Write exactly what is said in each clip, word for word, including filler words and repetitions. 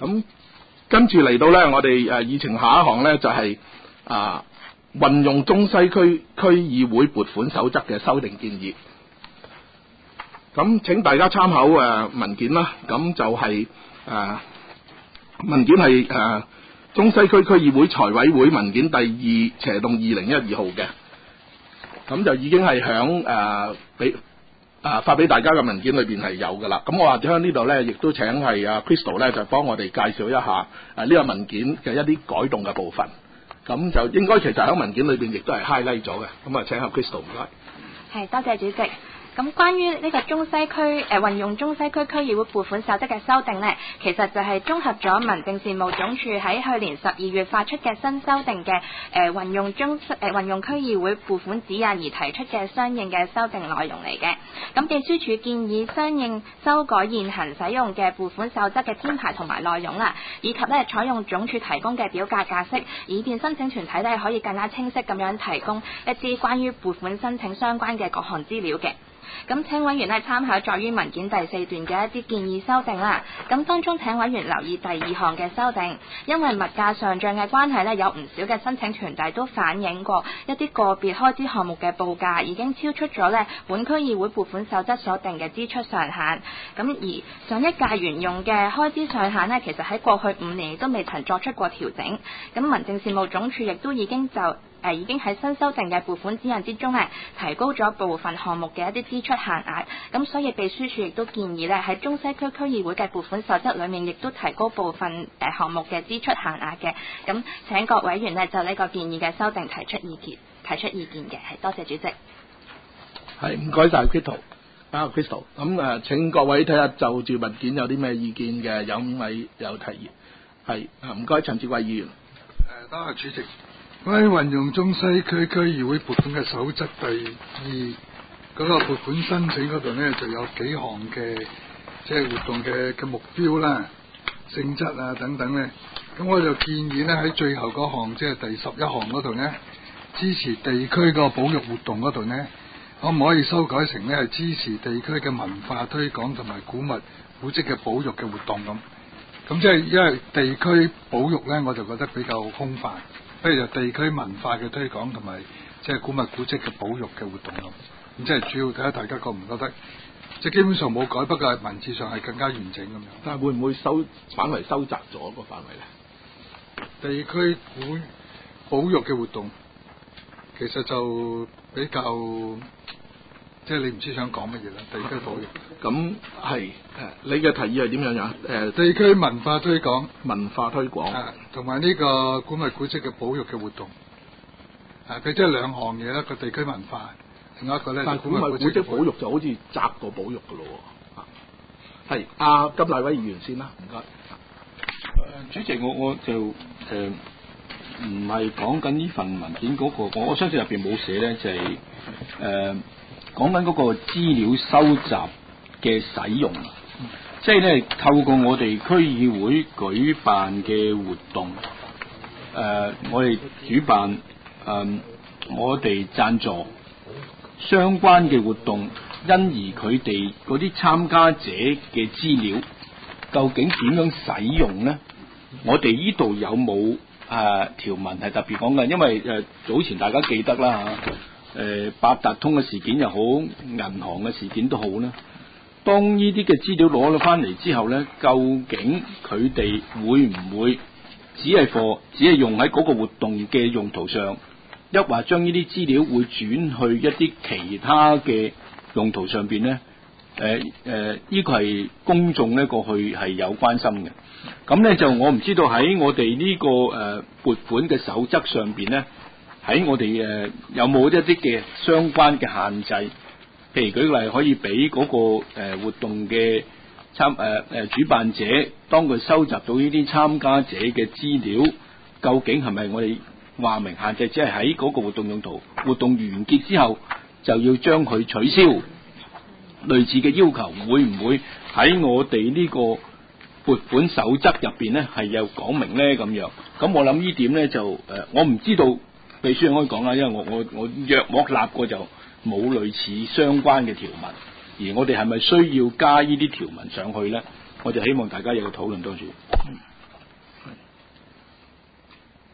咁跟住嚟到咧，我哋誒議程下一項咧就係、是、啊運用中西區區議會撥款守則嘅修訂建議。咁請大家參考誒、呃、文件啦。咁就係、是、誒、呃、文件係誒、呃、中西區區議會財委會文件第二斜動二零一二號嘅。咁就已經係響誒俾啊發俾大家嘅文件裏邊係有噶啦。咁我或者喺呢度咧，亦都請係阿 Crystal 咧就幫我哋介紹一下誒呢、啊這個文件嘅一啲改動嘅部分。咁就應該其實喺文件裏邊亦都係 highlight 咗嘅。咁啊，請阿 Crystal 唔該。 係，多謝主席。咁關於呢個中西區誒、呃、運用中西區區議會撥款守則嘅修訂呢，其實就係綜合咗民政事務總署喺去年十二月發出嘅新修訂嘅誒運用中誒、呃、運用區議會撥款指引而提出嘅相應嘅修訂內容嚟嘅。咁秘書處建議相應修改現行使用嘅撥款守則嘅編排同埋內容啦，以及咧採用總署提供嘅表格格式，以便申請團體咧可以更加清晰咁樣提供一啲關於撥款申請相關嘅各項資料嘅。咁請委員咧參考在於文件第四段嘅一啲建議修訂啦。咁當中請委員留意第二項嘅修訂，因為物價上漲嘅關係咧，有唔少嘅申請團體都反映過一啲個別開支項目嘅報價已經超出咗咧本區議會撥款守則所定嘅支出上限。咁而上一屆沿用嘅開支上限咧，其實喺過去五年亦都未曾作出過調整。咁民政事務總署亦都已經就誒、呃、已經喺新修訂嘅撥款指引之中咧，提高咗部分項目嘅一啲支出限額，咁所以秘書處亦都建議咧喺中西區區議會嘅撥款守則裏面，亦都提高部分誒項目嘅支出限額嘅。咁請各委員咧就呢個建議嘅修訂提出意見，提出意見嘅，係多謝主席。 係唔該晒 Crystal 啊 Crystal。咁誒請各位睇下就住文件有啲咩意見嘅，有五位有提議。係啊，唔該陳志偉議員。 誒多謝主席。關於運用中西區區議會撥款嘅守則第二嗰個撥款申請嗰度呢，就有幾項嘅即係活動嘅嘅目標啦、性質啊等等呢。咁我就建議呢，喺最後嗰項即係第十一項嗰度呢，支持地區個保育活動嗰度呢，可唔可以修改成呢係支持地區嘅文化推廣同埋古物古蹟嘅保育嘅活動咁？咁即係因為地區保育呢，我就覺得比較空泛。不如就地區文化嘅推廣同埋即係古物古蹟嘅保育嘅活動咯，咁即係主要睇下大家覺唔覺得，即係基本上冇改，不過文字上係更加完整咁樣。 但係會唔會收反為收窄咗個範圍咧？ 地區古保育嘅活動其實就比較，即係你唔知想講乜嘢啦。地區保育咁係誒，你嘅提議係點樣樣？誒、呃， 地區文化推廣、 文化推廣， 同埋呢個古物古蹟嘅保育嘅活動，啊，佢即係兩項嘢啦。個地區文化，另外一個咧， 但係古物古蹟保育就好似窄過保育噶咯喎。係阿甘乃威議員先啦，唔該。 主席，我我就誒唔係講緊呢份文件嗰、那個，我我相信入邊冇寫咧，就係、是、誒。呃講緊嗰個資料收集嘅使用，即係咧透過我哋區議會舉辦嘅活動，誒、呃，我哋主辦，誒、呃，我哋贊助相關嘅活動，因而佢哋嗰啲參加者嘅資料究竟點樣使用咧？我哋呢度有冇誒條文係特別講嘅？因為誒、呃、早前大家記得啦嚇。誒、呃，八達通嘅事件又好，銀行嘅事件都好啦。當呢啲嘅資料攞咗翻嚟之後咧，究竟佢哋會唔會只係貨，只係用喺嗰個活動嘅用途上，抑或將呢啲資料會轉去一啲其他嘅用途上邊咧？誒、呃、誒，呢、呃這個係公眾咧過去係有關心嘅。咁咧就我唔知道喺我哋呢、這個誒、呃、撥款嘅守則上邊咧。喺我哋誒、呃、有冇一啲嘅相關嘅限制？譬如舉例，可以俾嗰、那個誒、呃、活動嘅參誒誒主辦者，當佢收集到呢啲參加者嘅資料，究竟係咪我哋話明限制，只係喺嗰個活動用途活動完結之後就要將佢取消？類似嘅要求會唔會喺我哋呢個撥款守則入邊咧係有講明咧？咁樣咁我諗呢點咧就誒、呃、我唔知道。秘書可以講啦，因為我我我約莫立過就冇類似相關嘅條文，而我哋係咪需要加呢啲條文上去咧？我就希望大家有個討論多住。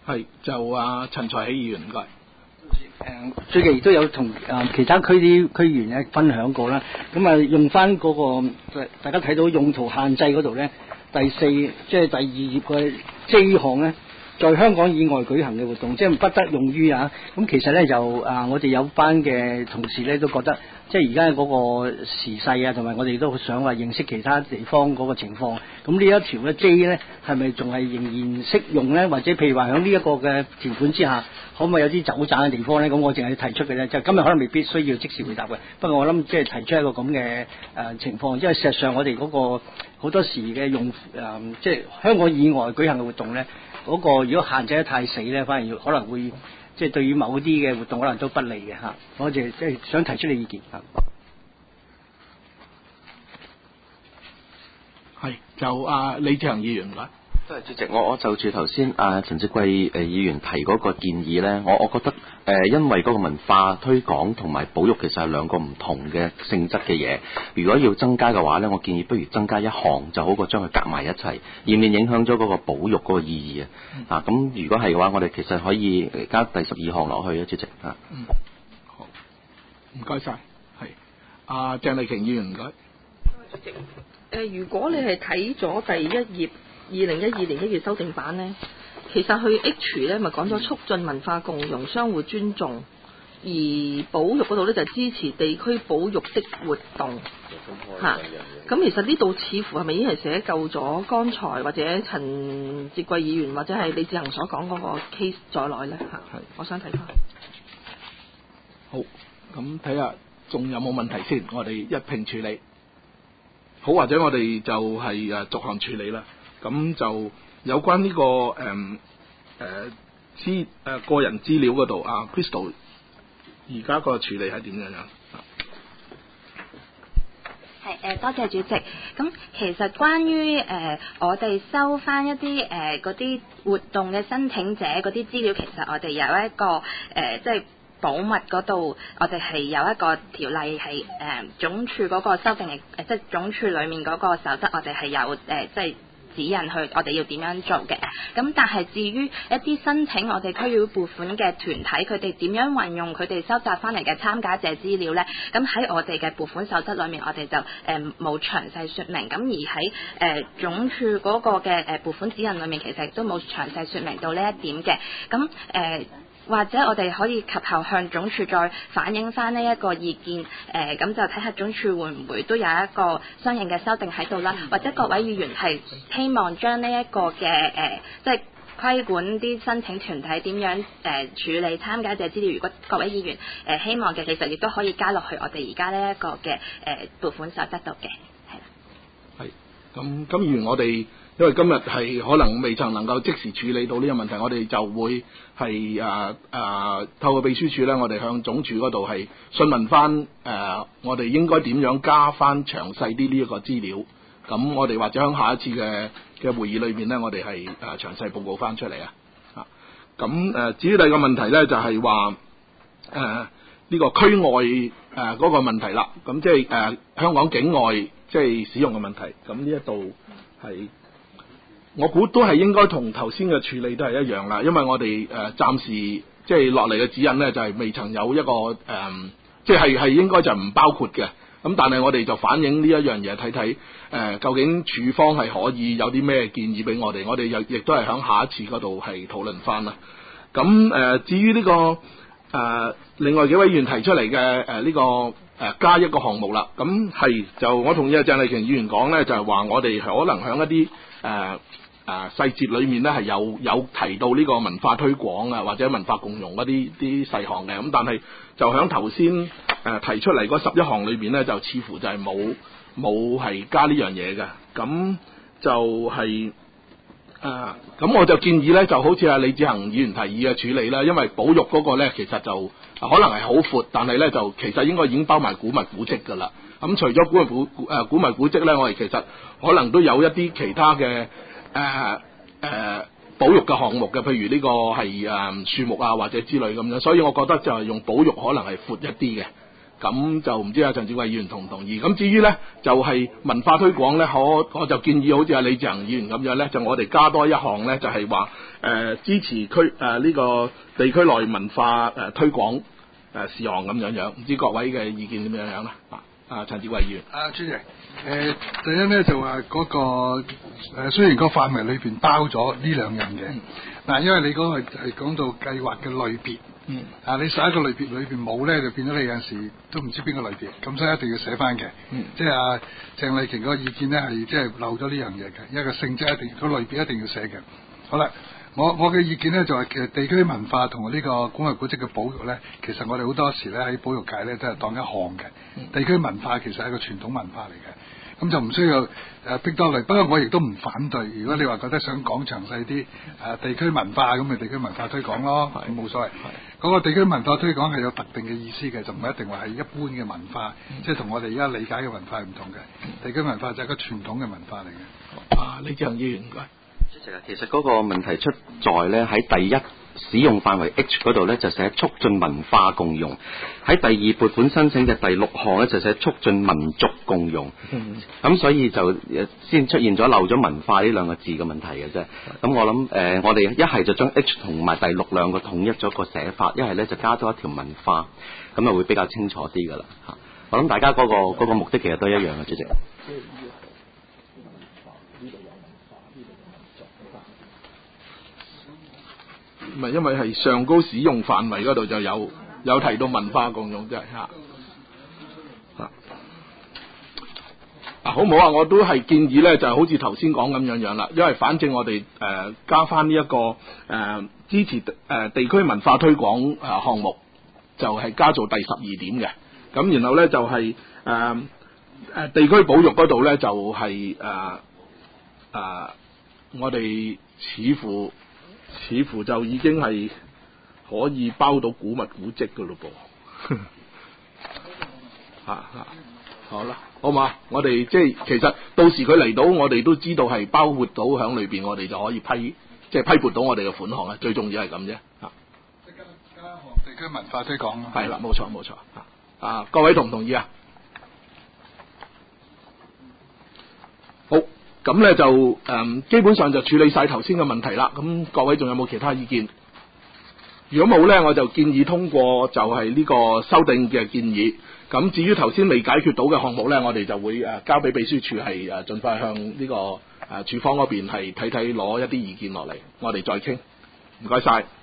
係就啊陳才喜議員唔該。 誒最近亦都有同誒其他區啲區議員咧分享過啦，咁啊用翻嗰、個大家睇到用途限制嗰度咧，第四即係第二頁嘅 J 項咧，在香港以外舉行嘅活動，即係不得用於啊。咁其實咧就啊，我哋有班嘅同事咧都覺得，即係而家嗰個時勢啊，同埋我哋都想話認識其他地方嗰個情況。咁呢一條嘅 J 咧，係咪仲係仍然適用咧？或者譬如話喺呢一個嘅條款之下，可唔可以有啲走盞嘅地方咧？咁我淨係提出嘅咧，就今日可能未必需要即時回答嘅。不過我諗即係提出一個咁嘅誒情況，因為事實上我哋嗰個好多時嘅用誒、呃，即係香港以外舉行嘅活動咧。嗰個如果限制得太死咧，反而要可能會即係對於某啲嘅活動可能都不利嘅嚇。我就即係想提出你意見嚇。 係就啊李志恒議員啦。 多謝主席，我我就住頭先啊陳志貴誒議員提嗰個建議咧，我我覺得誒、呃、因為嗰個文化推廣同埋保育其實係兩個唔同嘅性質嘅嘢，如果要增加嘅話咧，我建議不如增加一項就好過將佢夾埋一齊，以免影響咗嗰個保育嗰個意義啊。嗯、啊咁如果係嘅話，我哋其實可以加第十二項落去啊，主席啊。 嗯，好，唔該晒，係阿鄭麗瓊議員唔該。 主席，誒、呃、如果你係睇咗第一頁。二零一二年一月修訂版呢，其實去 H 咧咪講咗促進文化共融、相互尊重，而保育嗰度咧就支持地區保育的活動嚇。咁、啊、其實呢度似乎係咪已經係寫夠咗剛才或者陳志貴議員或者係李志恒所講嗰個 case 在內咧嚇？係，我想睇翻。 好，咁睇下仲有冇問題先，我哋一併處理。好，或者我哋就係誒逐項處理啦。咁就有關呢、這個誒誒資誒個人資料嗰度啊 Crystal 而家個處理係點樣樣？ 係誒，多謝主席。咁其實關於誒、呃、我哋收翻一啲誒嗰啲活動嘅申請者嗰啲資料，其實我哋有一個誒、呃、即係保密嗰度，我哋係有一個條例係誒、呃、總署嗰個修訂嘅誒，即係總署裡面嗰個守則，我哋係有誒、呃、即係。指引去我哋要點樣做嘅，咁但係至於一啲申請我哋區議會撥款嘅團體，佢哋點樣運用佢哋收集翻嚟嘅參加者資料呢？咁喺我哋嘅撥款守則裏面，我哋就誒冇詳細説明。咁而喺誒、呃、總署嗰個嘅誒撥款指引裏面，其實亦都冇詳細説明到呢一點嘅。咁誒。呃或者我哋可以及後向總署再反映翻呢一個意見，誒、呃、咁就睇下總署會唔會都有一個相應嘅修訂喺度啦，或者各位議員係希望將呢一個嘅誒、呃、即係規管啲申請團體點樣誒、呃、處理參加者資料，如果各位議員誒、呃、希望嘅，其實亦都可以加落去我哋而家呢一個嘅誒撥款守則度嘅，係啦。 係，咁咁議員我哋。因為今日係可能未曾能夠即時處理到呢個問題，我哋就會係誒誒透過秘書處咧，我哋向總署嗰度係詢問翻誒、呃，我哋應該點樣加翻詳細啲呢一個資料。咁我哋或者喺下一次嘅嘅會議裏邊咧，我哋係誒詳細報告翻出嚟啊。啊，咁誒至於第二個問題咧，就係話誒呢個區外誒嗰、呃那個問題啦。咁即係誒、呃、香港境外即係使用嘅問題。咁呢一度係。我估都係應該同頭先嘅處理都係一樣啦，因為我哋誒暫時即係落嚟嘅指引咧，就係、是、未曾有一個誒，即係係應該就唔包括嘅。咁但係我哋就反映呢一樣嘢，睇睇誒究竟處方係可以有啲咩建議俾我哋，我哋又亦都係響下一次嗰度係討論翻啦。咁誒、呃、至於呢、這個誒、呃、另外幾位議員提出嚟嘅誒呢個誒、呃、加一個項目啦，咁係就我同意阿鄭麗瓊議員講咧，就係、是、話我哋可能響一啲誒。呃啊，細節裏面咧係有有提到呢個文化推廣啊，或者文化共融嗰啲啲細項嘅，咁但係就喺頭先誒提出嚟嗰十一項裏邊咧，就似乎就係冇冇係加呢樣嘢嘅，咁就係誒咁我就建議咧，就好似阿李志恒議員提議嘅處理啦，因為保育嗰個咧其實就可能係好闊，但係咧就其實應該已經包埋古物古蹟㗎啦。咁除咗古物古誒古物古蹟咧，我哋其實可能都有一啲其他嘅。誒誒、呃呃、保育嘅項目嘅，譬如呢個係誒樹木啊或者之類咁樣，所以我覺得就係用保育可能係闊一啲嘅， 咁就唔知阿陳志偉議員同唔同意？咁至於咧就係、是、文化推廣咧，我我就建議好似阿李志恒議員咁樣咧，就我哋加多一項咧，就係話誒支持區誒呢個地區內文化誒、呃、推廣誒、呃、事項咁樣樣，唔知各位嘅意見點樣樣啦？啊，啊陳志偉議員， 啊主席，誒、呃、第一咧就話嗰、那個誒、呃、雖然個範圍裏邊包咗呢兩樣嘢，嗱、嗯、因為你嗰個係講到計劃嘅類別。嗯，啊，你十一個類別裏邊冇咧，就變咗你有陣時都唔知邊個類別，咁所以一定要寫翻嘅。嗯，即係阿鄭麗瓊嗰個意見咧，係即係漏咗呢樣嘢嘅，因為個性質一定，個類別一定要寫嘅。好啦，我我嘅意見咧就係、是、其實地區文化同呢個古物古蹟嘅保育咧，其實我哋好多時咧喺保育界咧都係當一項嘅。嗯、地區文化其實係一個傳統文化嚟嘅。咁就唔需要誒逼多嚟，不過我亦都唔反對。如果你話覺得想講詳細啲誒地區文化，咁咪地區文化推廣咯，咁冇所謂。嗰個地區文化推廣係有特定嘅意思嘅，就唔係一定話係一般嘅文化，嗯、即係同我哋而家理解嘅文化係唔同嘅。地區文化就係一個傳統嘅文化嚟嘅。 啊，李志恒議員唔該。 其實嗰個問題出在咧喺第一使用範圍 H 嗰度咧就寫促進文化共融，喺第二撥款申請嘅第六項咧就寫促進民族共融，咁、嗯、所以就先出現咗漏咗文化呢兩個字嘅問題嘅啫。咁我諗誒、呃，我哋一係就將 H 同埋第六兩個統一咗個寫法，一係咧就加多一條文化，咁啊會比較清楚啲噶啦嚇。我諗大家嗰、嗰個嗰個目的其實都一樣嘅，主席。 唔係，因為係上高使用範圍嗰度就有有提到文化共用，即係嚇嚇啊，好唔好啊？我都係建議咧，就好似頭先講咁樣樣啦。因為反正我哋誒、呃、加翻呢一個誒、呃、支持誒、呃、地區文化推廣誒項目，就係、是、加做第十二點嘅。咁然後咧就係誒誒地區保育嗰度咧就係誒誒我哋似乎。似乎就已經係可以包到古物古蹟噶咯噃，嚇嚇，好啦，好嘛？我哋即係其實到時佢嚟到，我哋都知道係包括到響裏邊，我哋就可以批，即係批撥到我哋嘅款項啦。最重要係咁啫，嚇。 即加加項地區文化推廣。 係啦，冇錯冇錯，嚇啊！各位同唔同意啊？好。咁咧就誒、嗯、基本上就處理晒頭先嘅問題啦。咁各位仲有冇其他意見？如果冇咧，我就建議通過就係呢個修訂嘅建議。咁至於頭先未解決到嘅項目咧，我哋就會誒交俾秘書處係誒盡快向呢個誒處方嗰邊係睇睇攞一啲意見落嚟，我哋再傾。唔該晒。